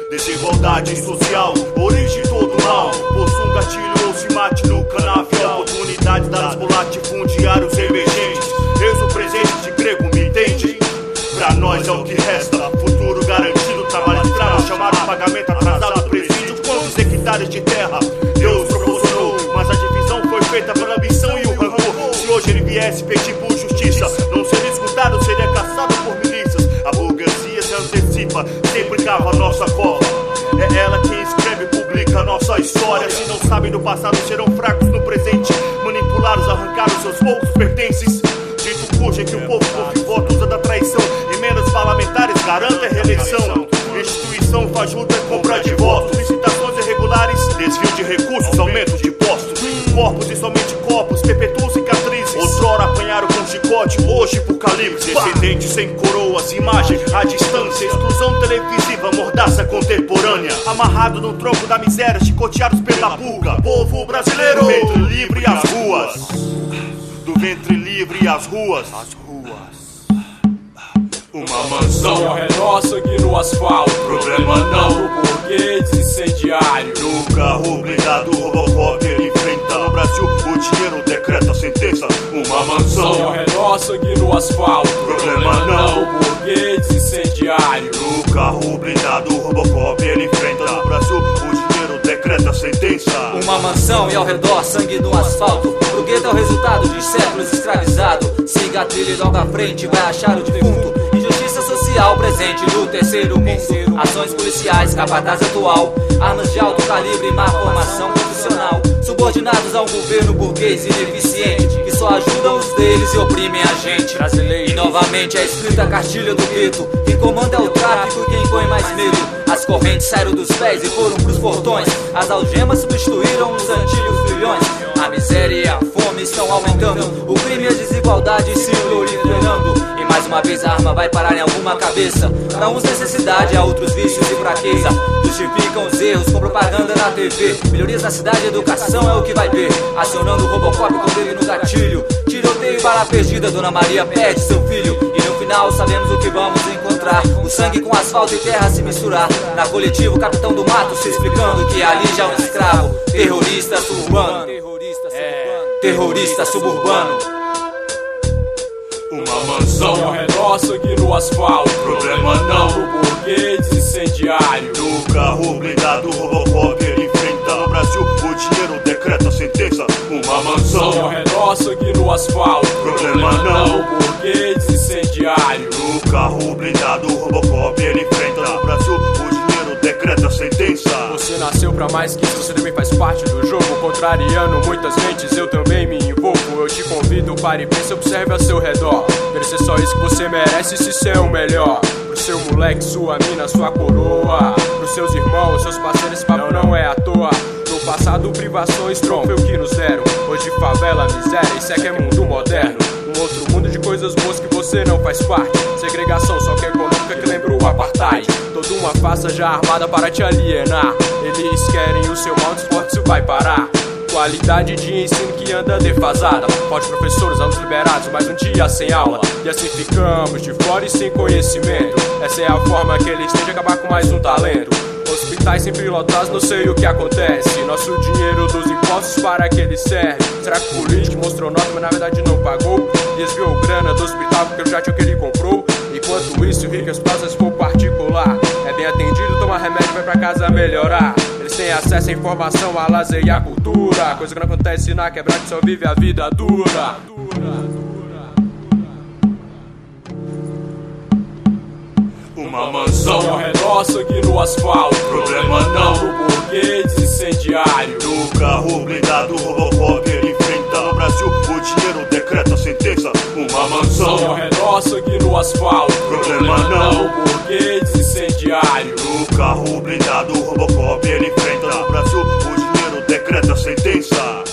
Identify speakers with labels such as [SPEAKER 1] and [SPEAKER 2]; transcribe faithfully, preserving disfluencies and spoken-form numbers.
[SPEAKER 1] Desigualdade social, origem todo mal. Possua um gatilho ou se mate no canavial. Oportunidades dadas por latifundiários emergentes. Eis o presente de grego, me entende? Pra nós é o que resta, futuro garantido. Trabalho escravo, chamado pagamento atrasado. Presídio, quantos hectares de terra Deus proporcionou? Mas a divisão foi feita pela ambição e o rancor. Se hoje ele viesse pedir por justiça, não seria escutado, seria caçado por milícias. A burguesia se antecipa, sempre cava a nossa cova. É ela quem escreve e publica a nossa história. Se não sabem do passado, serão fracos no presente. Manipulados, arrancaram seus poucos pertences. Dito cujo é que o povo por voto usa da traição. Emendas parlamentares garantem a reeleição. Instituição fajuta é compra de votos. Licitações irregulares, desvio de recursos, aumento de postos. Corpos e somente corpos, perpetuam cicatrizes. Outrora apanharam com chicote, hoje por calibre. Descendentes sem coroas, imagem à distância. Exclusão televisiva, mordaça contemporânea. Amarrado no tronco da miséria, chicoteados pela pulga. Povo brasileiro, do ventre livre às ruas. Do ventre livre às ruas.
[SPEAKER 2] Uma mansão ao redor, sangue no asfalto. Problema não, o burguês incendiário.
[SPEAKER 1] No carro blindado, Robocop ele enfrenta. No Brasil, o dinheiro decreta a sentença. Uma mansão
[SPEAKER 2] ao redor, sangue no asfalto.
[SPEAKER 1] Problema não,
[SPEAKER 2] o burguês incendiário.
[SPEAKER 1] No carro blindado, Robocop ele enfrenta. No Brasil, o dinheiro decreta a sentença.
[SPEAKER 3] Uma mansão e ao redor, sangue no asfalto. O gueto é o resultado de séculos escravizado. Siga a trilha e logo à frente vai achar o defunto. Injustiça social presente no terceiro mundo. Ações policiais, capataz atual. Armas de alto calibre, má formação profissional. Subordinados a um governo burguês ineficiente, que só ajudam os deles e oprimem a gente. Brasileiro. E novamente é escrita a cartilha do gueto. Quem comanda é o tráfico e quem põe mais medo. As correntes saíram dos pés e foram pros portões. As algemas substituíram os antigos bilhões. A miséria e a fome estão aumentando. O crime e a desigualdade se proliferando. E mais uma vez a arma vai parar em alguma cabeça. Pra uns necessidade, a outros vícios e fraqueza. Justificam os erros com propaganda na T V. Melhorias na cidade e educação é o que vai ver. Acionando o Robocop com o dedo no gatilho. Tiroteio e bala perdida, Dona Maria perde seu filho. E no final sabemos o que vamos encontrar. O sangue com asfalto e terra se misturar. Na coletiva o capitão do mato se explicando que ali já é um escravo. Terrorista suburbano. Terrorista suburbano.
[SPEAKER 1] Uma mansão
[SPEAKER 2] ao redor, sangue no asfalto.
[SPEAKER 1] Problema não,
[SPEAKER 2] o burguês incendiário.
[SPEAKER 1] No carro blindado, Robocop ele enfrenta. No Brasil, o dinheiro decreta a sentença. Uma mansão
[SPEAKER 2] ao redor, sangue no asfalto.
[SPEAKER 1] Problema não,
[SPEAKER 2] o burguês incendiário.
[SPEAKER 1] No carro blindado, Robocop ele enfrenta. No Brasil, o dinheiro decreta a sentença.
[SPEAKER 2] Você nasceu pra mais que isso, você também faz parte do jogo. Contrariando muitas mentes, eu também me envolvo. Eu te convido, pare e pense, observe ao seu redor. Ver se é só isso que você merece, se isso é o melhor. Pro seu moleque, sua mina, sua coroa. Pros seus irmãos, seus parceiros, esse papo não é à toa. No passado, privações, tronco foi o que nos deram. Hoje favela, miséria, isso é que é mundo moderno. Um outro mundo de coisas boas que você não faz parte. Segregação só que é econômica que lembra o apartheid. Toda uma farsa já armada para te alienar. Eles querem o seu mal, desporto, isso vai parar. Qualidade de ensino que anda defasada. Forte professores, alunos liberados, mais um dia sem aula. E assim ficamos de fora e sem conhecimento. Essa é a forma que eles têm de acabar com mais um talento. Hospitais sempre lotados, não sei o que acontece. Nosso dinheiro dos impostos, para que ele serve? Será que o político mostrou nota, mas na verdade não pagou? Desviou grana do hospital porque ele já tinha o que ele comprou. Enquanto isso, o rico as for particular. É bem atendido, toma remédio, vai pra casa melhorar. Eles têm acesso à informação, a lazer e a cultura. Coisa que não acontece na quebrada, que só vive a vida dura.
[SPEAKER 1] Uma mansão
[SPEAKER 2] ao redor, sangue no asfalto.
[SPEAKER 1] Problema não,
[SPEAKER 2] o burguês incendiário.
[SPEAKER 1] No carro blindado, Robocop ele enfrenta. No Brasil, o dinheiro decreta a sentença. Uma mansão
[SPEAKER 2] ao redor, sangue no asfalto.
[SPEAKER 1] Problema não,
[SPEAKER 2] o burguês incendiário.
[SPEAKER 1] No carro blindado, Robocop ele enfrenta. No Brasil, o dinheiro decreta a sentença.